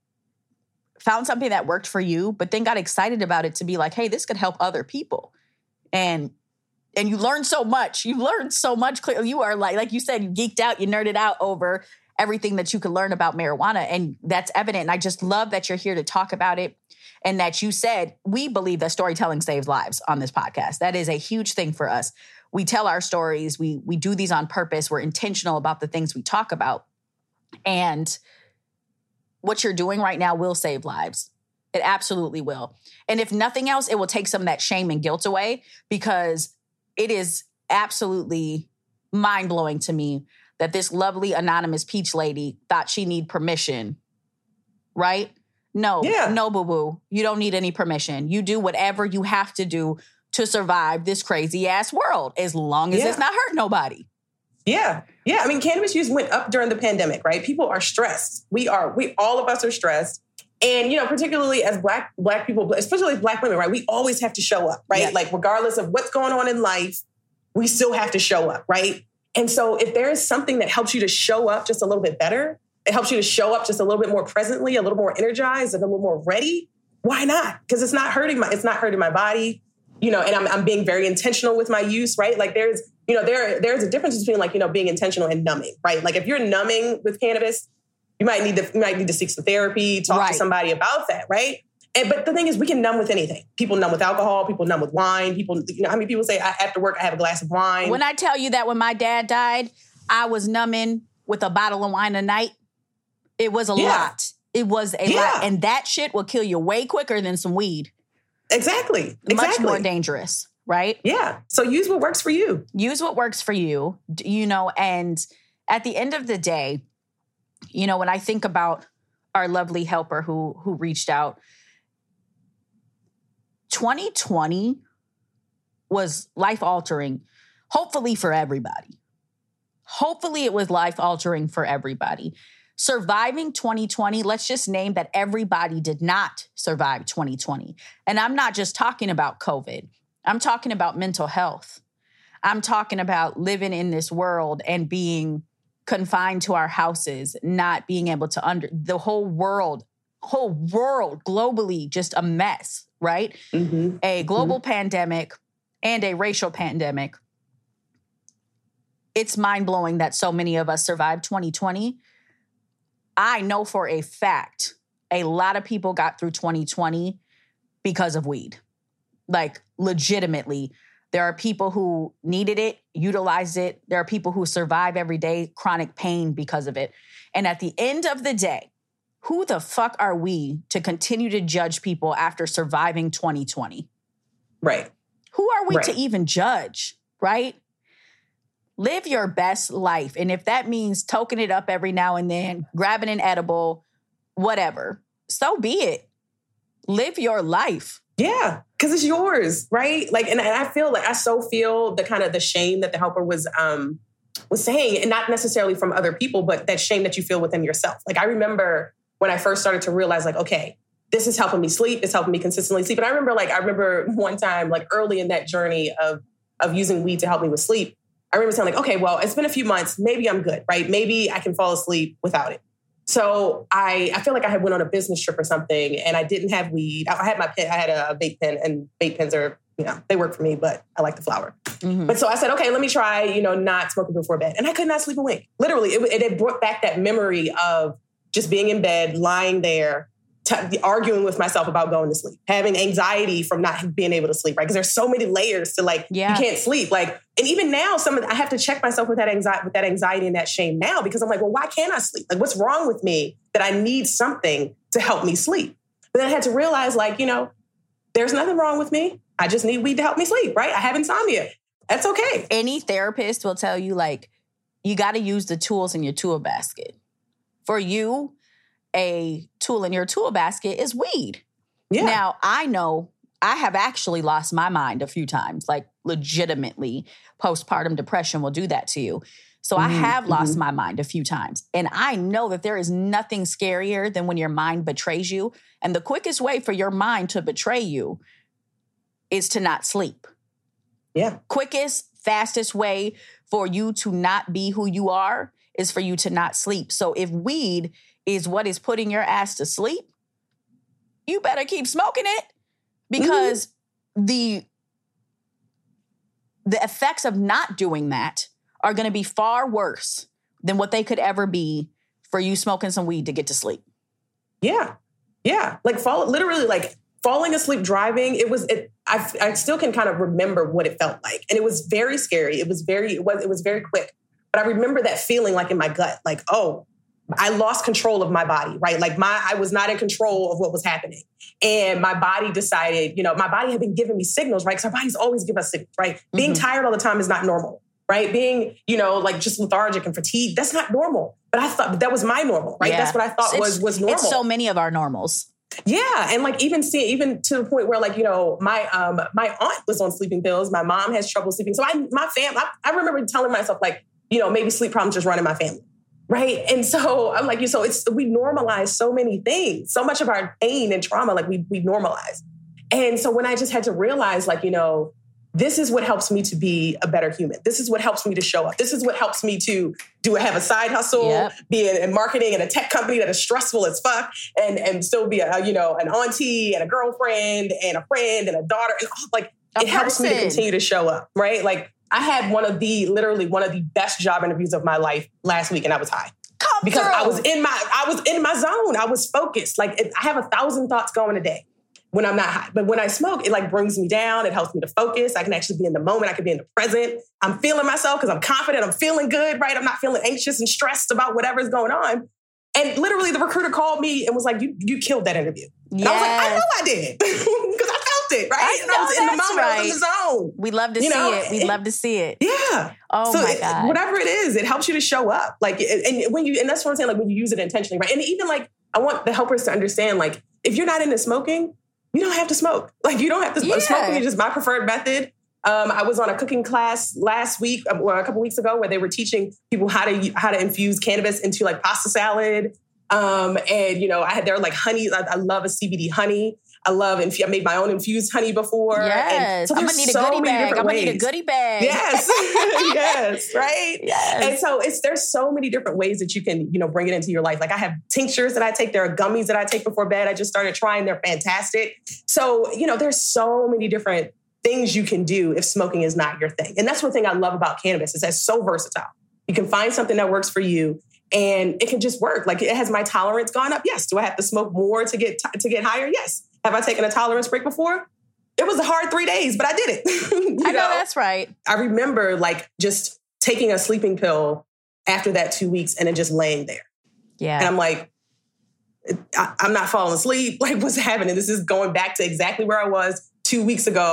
found something that worked for you, but then got excited about it to be like, hey, this could help other people. And and you learned so much. You learned so much. You are like, like you said, you geeked out, you nerded out over everything that you could learn about marijuana. And that's evident. And I just love that you're here to talk about it. And that you said, we believe that storytelling saves lives on this podcast. That is a huge thing for us. We tell our stories. We we do these on purpose. We're intentional about the things we talk about. And what you're doing right now will save lives. It absolutely will. And if nothing else, it will take some of that shame and guilt away, because it is absolutely mind-blowing to me that this lovely anonymous peach lady thought she need permission, right? No, yeah. no, boo-boo. You don't need any permission. You do whatever you have to do to survive this crazy-ass world, as long as yeah. it's not hurting nobody. Yeah. Yeah. I mean, cannabis use went up during the pandemic, right? People are stressed. We are, we, all of us are stressed. And, you know, particularly as black, black people, especially as Black women, right? We always have to show up, right? Yeah. Like, regardless of what's going on in life, we still have to show up, right? And so if there is something that helps you to show up just a little bit better, it helps you to show up just a little bit more presently, a little more energized, and a little more ready, why not? Because it's not hurting my, it's not hurting my body, you know, and I'm, I'm being very intentional with my use, right? Like there's, you know, there, there's a difference between like, you know, being intentional and numbing, right? Like if you're numbing with cannabis, you might need to, you might need to seek some therapy, talk right. to somebody about that, right? And, but the thing is, we can numb with anything. People numb with alcohol, people numb with wine, people, you know, how many people say, I, after work, I have a glass of wine. When I tell you that when my dad died, I was numbing with a bottle of wine a night. It was a yeah. lot. It was a yeah. lot. And that shit will kill you way quicker than some weed. Exactly. Much exactly. more dangerous, right? Yeah. So use what works for you. Use what works for you, you know, and at the end of the day, you know, when I think about our lovely helper who who reached out, twenty twenty was life-altering, hopefully for everybody. Hopefully it was life-altering for everybody. Surviving twenty twenty, let's just name that everybody did not survive twenty twenty. And I'm not just talking about COVID. I'm talking about mental health. I'm talking about living in this world and being confined to our houses, not being able to under the whole world, whole world globally, just a mess, right? Mm-hmm. A global mm-hmm. pandemic and a racial pandemic. It's mind-blowing that so many of us survived twenty twenty. I know for a fact a lot of people got through twenty twenty because of weed. Like, legitimately. There are people who needed it, utilized it. There are people who survive every day chronic pain because of it. And at the end of the day, who the fuck are we to continue to judge people after surviving twenty twenty? Right. Who are we right. to even judge, right? Live your best life. And if that means toking it up every now and then, grabbing an edible, whatever, so be it. Live your life. Yeah, because it's yours, right? Like, and, and I feel like I so feel the kind of the shame that the helper was um was saying, and not necessarily from other people, but that shame that you feel within yourself. Like, I remember when I first started to realize, like, okay, this is helping me sleep. It's helping me consistently sleep. And I remember, like, I remember one time, like, early in that journey of of using weed to help me with sleep, I remember saying, like, okay, well, it's been a few months. Maybe I'm good, right? Maybe I can fall asleep without it. So I, I feel like I had went on a business trip or something, and I didn't have weed. I had my pen, I had a vape pen, and vape pens are, you know, they work for me, but I like the flower. Mm-hmm. But so I said, okay, let me try, you know, not smoking before bed. And I could not sleep a wink. Literally, it, it, it brought back that memory of just being in bed, lying there, T- arguing with myself about going to sleep, having anxiety from not being able to sleep, right? Because there's so many layers to, like, yeah. you can't sleep. Like, and even now, some of the, I have to check myself with that anxiety, with that anxiety and that shame now, because I'm like, well, why can't I sleep? Like, what's wrong with me that I need something to help me sleep? But then I had to realize, like, you know, there's nothing wrong with me. I just need weed to help me sleep, right? I have insomnia. That's okay. Any therapist will tell you, like, you got to use the tools in your tool basket. For you, a tool in your tool basket is weed. Yeah. Now, I know I have actually lost my mind a few times, like legitimately postpartum depression will do that to you. So mm-hmm. I have lost mm-hmm. my mind a few times. And I know that there is nothing scarier than when your mind betrays you. And the quickest way for your mind to betray you is to not sleep. Yeah. Quickest, fastest way for you to not be who you are is for you to not sleep. So if weed is what is putting your ass to sleep, you better keep smoking it, because mm-hmm. the the effects of not doing that are going to be far worse than what they could ever be for you smoking some weed to get to sleep. Yeah. Yeah. Like fall, literally like falling asleep driving. It was, it, I, I still can kind of remember what it felt like. And it was very scary. It was very, it was, it was very quick, but I remember that feeling like in my gut, like, oh, I lost control of my body, right? Like my, I was not in control of what was happening. And my body decided, you know, my body had been giving me signals, right? Because our bodies always give us signals, right? Mm-hmm. Being tired all the time is not normal, right? Being, you know, like just lethargic and fatigued, that's not normal. But I thought that was my normal, right? Yeah. That's what I thought it's, was, was normal. It's so many of our normals. Yeah. And like even seeing, even to the point where like, you know, my um my aunt was on sleeping pills. My mom has trouble sleeping. So I, my fam, I, I remember telling myself like, you know, maybe sleep problems just run in my family. Right. And so I'm like, you, so it's, we normalize so many things, so much of our pain and trauma, like we, we normalize. And so when I just had to realize like, you know, this is what helps me to be a better human. This is what helps me to show up. This is what helps me to do have a side hustle, yep. be in, in marketing in a tech company that is stressful as fuck, and, and still be a, you know, an auntie and a girlfriend and a friend and a daughter. And like, a it person. helps me to continue to show up. Right. Like, I had one of the, literally one of the best job interviews of my life last week, and I was high. Come because through. I was in my, I was in my zone. I was focused. Like it, I have a thousand thoughts going a day when I'm not high. But when I smoke, it like brings me down. It helps me to focus. I can actually be in the moment. I can be in the present. I'm feeling myself because I'm confident. I'm feeling good, right? I'm not feeling anxious and stressed about whatever's going on. And literally the recruiter called me and was like, you, you killed that interview. And yes. I was like, I know I did. Because I felt it, right? I and I was in the moment. Right. I was in the zone. We love to you see know? it. We love to see it. Yeah. Oh so my it, God. Whatever it is, it helps you to show up. Like, and when you, and that's what I'm saying, like when you use it intentionally, right? And even like, I want the helpers to understand, like, if you're not into smoking, you don't have to smoke. Like, you don't have to smoke. Yeah. Smoking is just my preferred method. Um, I was on a cooking class last week, or a couple weeks ago, where they were teaching people how to how to infuse cannabis into like pasta salad. Um, and, you know, I had, there were like honey. I, I love a C B D honey. I love, inf- I made my own infused honey before. Yes. And so I'm going to need so a goodie bag. I'm going to ways. need a goodie bag. Yes. Yes. Right. Yes. And so it's, there's so many different ways that you can, you know, bring it into your life. Like I have tinctures that I take. There are gummies that I take before bed. I just started trying. They're fantastic. So, you know, there's so many different things you can do if smoking is not your thing. And that's one thing I love about cannabis is that it's so versatile. You can find something that works for you. And it can just work. Like, it has my tolerance gone up? Yes. Do I have to smoke more to get t- to get higher? Yes. Have I taken a tolerance break before? It was a hard three days, but I did it. I know, know that's right. I remember like just taking a sleeping pill after that two weeks and then just laying there. Yeah. And I'm like, I- I'm not falling asleep. Like, what's happening? This is going back to exactly where I was two weeks ago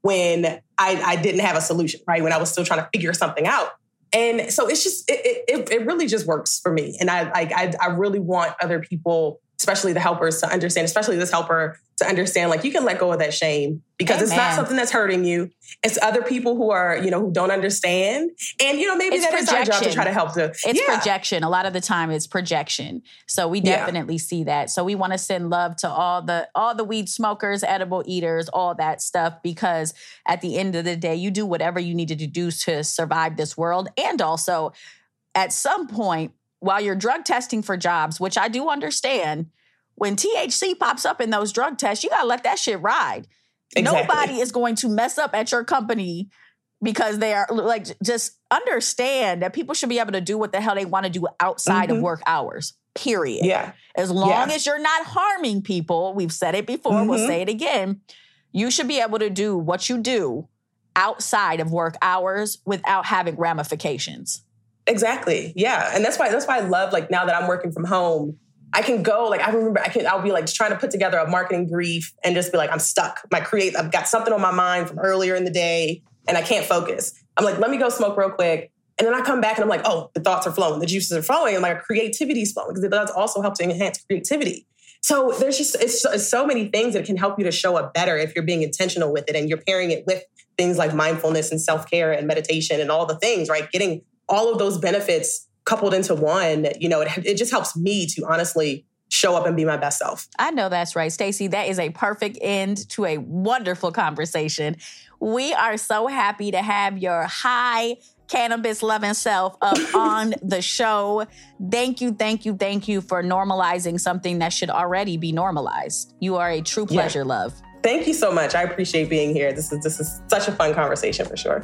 when I, I didn't have a solution, right? When I was still trying to figure something out. And so it's just, it, it, it really just works for me. And I, I, I really want other people, especially the helpers, to understand, especially this helper, to understand, like, you can let go of that shame because Amen. It's not something that's hurting you. It's other people who are, you know, who don't understand. And, you know, maybe it's that projection. Is our job to try to help them. It's yeah. projection. A lot of the time it's projection. So we definitely yeah. see that. So we want to send love to all the, all the weed smokers, edible eaters, all that stuff, because at the end of the day, you do whatever you needed to do to survive this world. And also at some point, while you're drug testing for jobs, which I do understand, when T H C pops up in those drug tests, you got to let that shit ride. Exactly. Nobody is going to mess up at your company because they are, like, just understand that people should be able to do what the hell they want to do outside mm-hmm. of work hours, period. Yeah. As long yeah. as you're not harming people, we've said it before, mm-hmm. we'll say it again, you should be able to do what you do outside of work hours without having ramifications. Exactly. Yeah. And that's why, that's why I love, like, now that I'm working from home, I can go, like, I remember I can, I'll be like just trying to put together a marketing brief and just be like, I'm stuck. My create, I've got something on my mind from earlier in the day and I can't focus. I'm like, let me go smoke real quick. And then I come back and I'm like, oh, the thoughts are flowing. The juices are flowing. And my creativity is flowing because it does also help to enhance creativity. So there's just, it's, it's so many things that can help you to show up better if you're being intentional with it and you're pairing it with things like mindfulness and self-care and meditation and all the things, right? Getting all of those benefits coupled into one, you know, it, it just helps me to honestly show up and be my best self. I know that's right, Stacey. That is a perfect end to a wonderful conversation. We are so happy to have your high cannabis loving self up on the show. Thank you, thank you, thank you for normalizing something that should already be normalized. You are a true pleasure, yeah. love. Thank you so much. I appreciate being here. This is this is such a fun conversation for sure.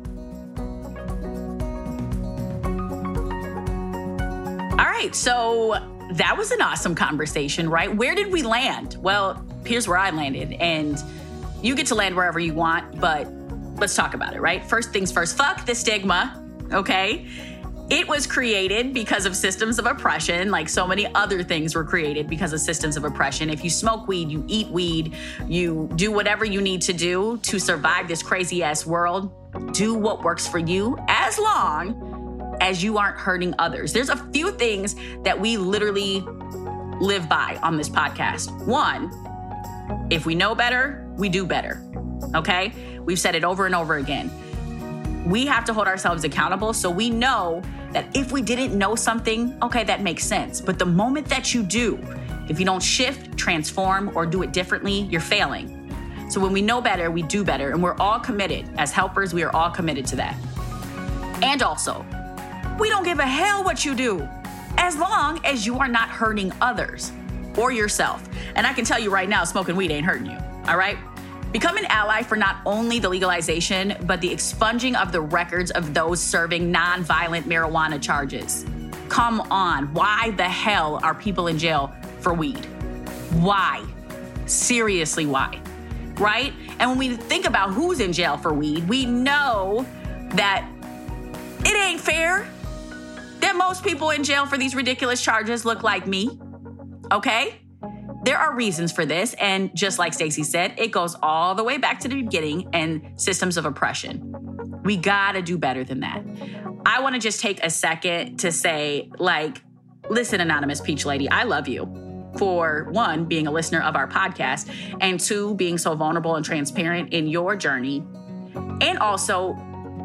All right, so that was an awesome conversation, right? Where did we land? Well, here's where I landed, and you get to land wherever you want, but let's talk about it, right? First things first, fuck the stigma, okay? It was created because of systems of oppression, like so many other things were created because of systems of oppression. If you smoke weed, you eat weed, you do whatever you need to do to survive this crazy-ass world, do what works for you as long as you aren't hurting others. There's a few things that we literally live by on this podcast. One, if we know better, we do better, okay? We've said it over and over again. We have to hold ourselves accountable so we know that if we didn't know something, okay, that makes sense. But the moment that you do, if you don't shift, transform, or do it differently, you're failing. So when we know better, we do better. And we're all committed. As helpers, we are all committed to that. And also, we don't give a hell what you do, as long as you are not hurting others or yourself. And I can tell you right now, smoking weed ain't hurting you, all right? Become an ally for not only the legalization, but the expunging of the records of those serving nonviolent marijuana charges. Come on, why the hell are people in jail for weed? Why? Seriously, why? Right? And when we think about who's in jail for weed, we know that it ain't fair that most people in jail for these ridiculous charges look like me, okay? There are reasons for this, and just like Stacey said, it goes all the way back to the beginning and systems of oppression. We gotta do better than that. I wanna just take a second to say, like, listen, Anonymous Peach Lady, I love you for, one, being a listener of our podcast, and two, being so vulnerable and transparent in your journey. And also,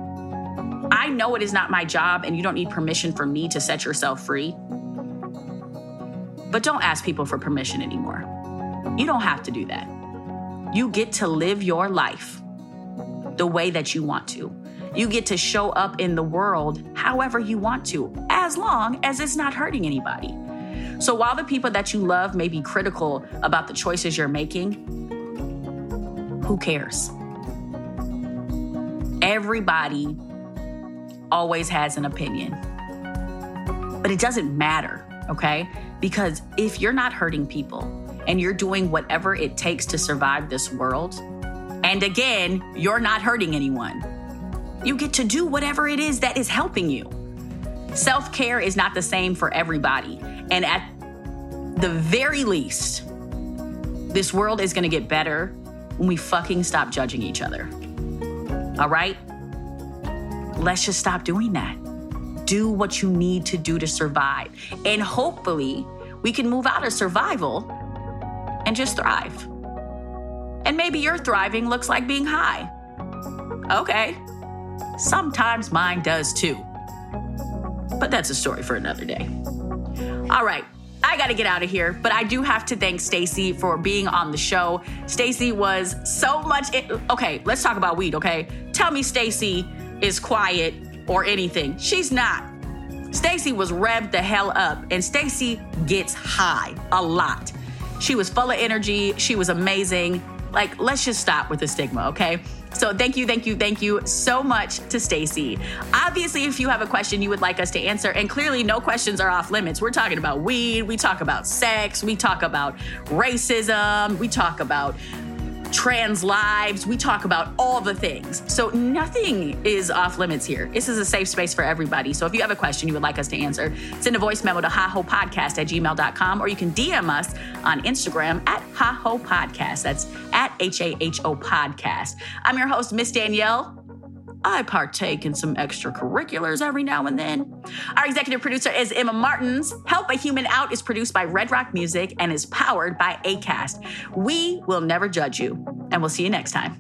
I know it is not my job and you don't need permission from me to set yourself free. But don't ask people for permission anymore. You don't have to do that. You get to live your life the way that you want to. You get to show up in the world however you want to, as long as it's not hurting anybody. So while the people that you love may be critical about the choices you're making, who cares? Everybody always has an opinion. But it doesn't matter, okay? Because if you're not hurting people and you're doing whatever it takes to survive this world, and again, you're not hurting anyone, you get to do whatever it is that is helping you. Self-care is not the same for everybody. And at the very least, this world is gonna get better when we fucking stop judging each other. All right? Let's just stop doing that. Do what you need to do to survive. And hopefully, we can move out of survival and just thrive. And maybe your thriving looks like being high. Okay. Sometimes mine does too. But that's a story for another day. All right. I got to get out of here, but I do have to thank Stacey for being on the show. Stacey was so much it, okay, let's talk about weed, okay? Tell me Stacey is quiet or anything. She's not. Stacey was revved the hell up, and Stacey gets high a lot. She was full of energy. She was amazing. Like, let's just stop with the stigma, okay? So thank you, thank you, thank you so much to Stacey. Obviously, if you have a question you would like us to answer, and clearly no questions are off limits. We're talking about weed, we talk about sex, we talk about racism, we talk about trans lives, we talk about all the things. So nothing is off limits here. This is a safe space for everybody. So if you have a question you would like us to answer, send a voice memo to hahopodcast at gmail dot com, or you can D M us on Instagram at hahopodcast. That's at H A H O podcast. I'm your host, Miss Danielle. I partake in some extracurriculars every now and then. Our executive producer is Emma Martins. Help a Human Out is produced by Red Rock Music and is powered by Acast. We will never judge you, and we'll see you next time.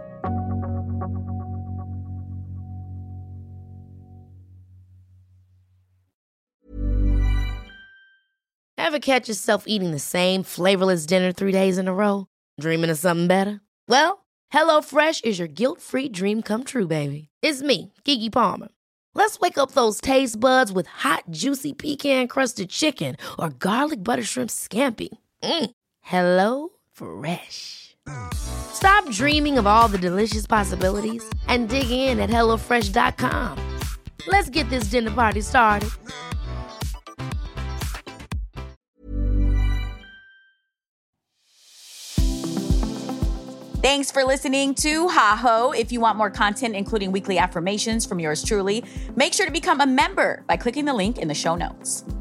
Ever catch yourself eating the same flavorless dinner three days in a row? Dreaming of something better? Well, HelloFresh is your guilt-free dream come true, baby. It's me, Keke Palmer. Let's wake up those taste buds with hot, juicy pecan-crusted chicken or garlic butter shrimp scampi. Mm. Hello Fresh. Stop dreaming of all the delicious possibilities and dig in at hello fresh dot com. Let's get this dinner party started. Thanks for listening to Ha Ho. If you want more content, including weekly affirmations from yours truly, make sure to become a member by clicking the link in the show notes.